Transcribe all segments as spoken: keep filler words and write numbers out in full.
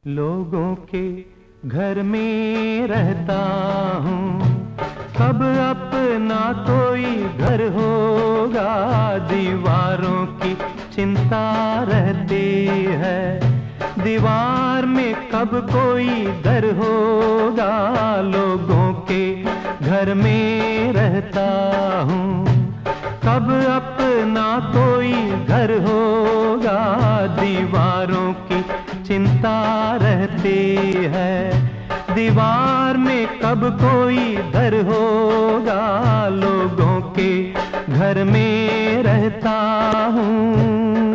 लोगों के घर में रहता हूँ, कब अपना कोई घर होगा। दीवारों की चिंता रहती है, दीवार में कब कोई दर होगा। लोगों के घर में रहता हूँ, कब अपना कोई घर होगा। दीवारों की चिंता रहती है, दीवार में कब कोई दर होगा। लोगों के घर में रहता हूँ।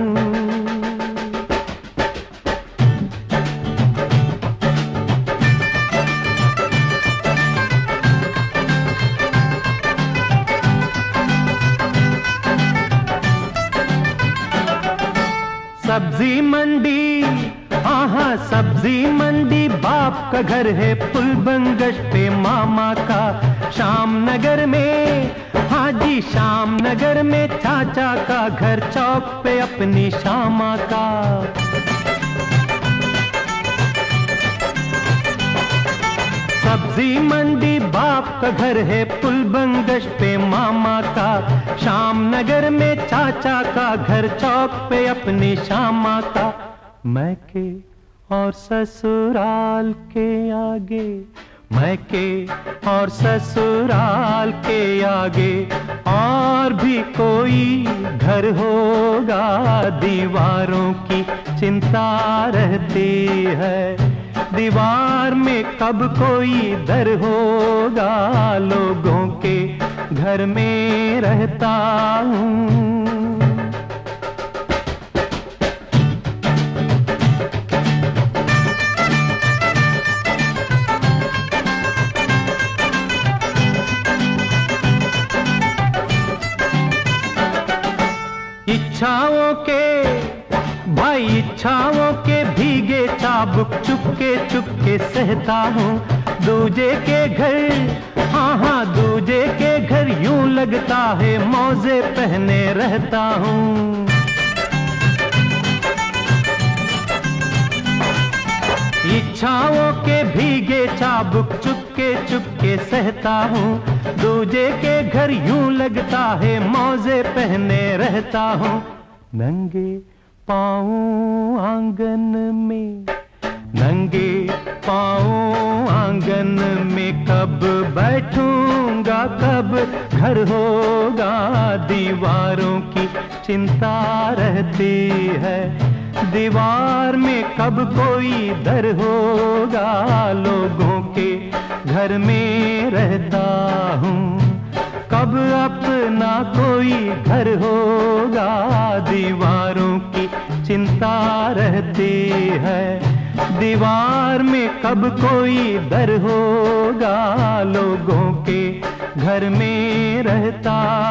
सब्जी मंडी, हाँ हाँ सब्जी मंडी बाप का घर है। पुल बंगश पे मामा का, शाम नगर में, हाँ जी शाम नगर में चाचा का घर। चौक पे अपनी शामा का। सब्जी मंडी बाप का घर है, पुल बंगश पे मामा का। शाम नगर में चाचा का घर, चौक पे अपनी शामा का। मैके और ससुराल के आगे, मैके और ससुराल के आगे और भी कोई घर होगा। दीवारों की चिंता रहती है, दीवार में कब कोई दर होगा। लोगों के घर में रहता हूँ। इच्छाओं के भाई, इच्छाओं के भीगे चाबुक चुपके चुपके सहता हूँ। दूजे के घर, हाँ हाँ दूजे के घर यूं लगता है मौजे पहने रहता हूँ। इच्छाओं के भीगे चाबुक चुपके चुपके सहता हूँ। दूजे के घर यूं लगता है मौजे पहने रहता हूँ। नंगे पाँव आंगन में, नंगे पाँव आंगन में कब बैठूंगा, कब घर होगा। दीवारों की चिंता रहती है, दीवार में कब कोई दर होगा। लोगों के घर में रहता हूँ, कब अपना कोई घर होगा। दीवारों की चिंता रहती है, दीवार में कब कोई दर होगा। लोगों के घर में रहता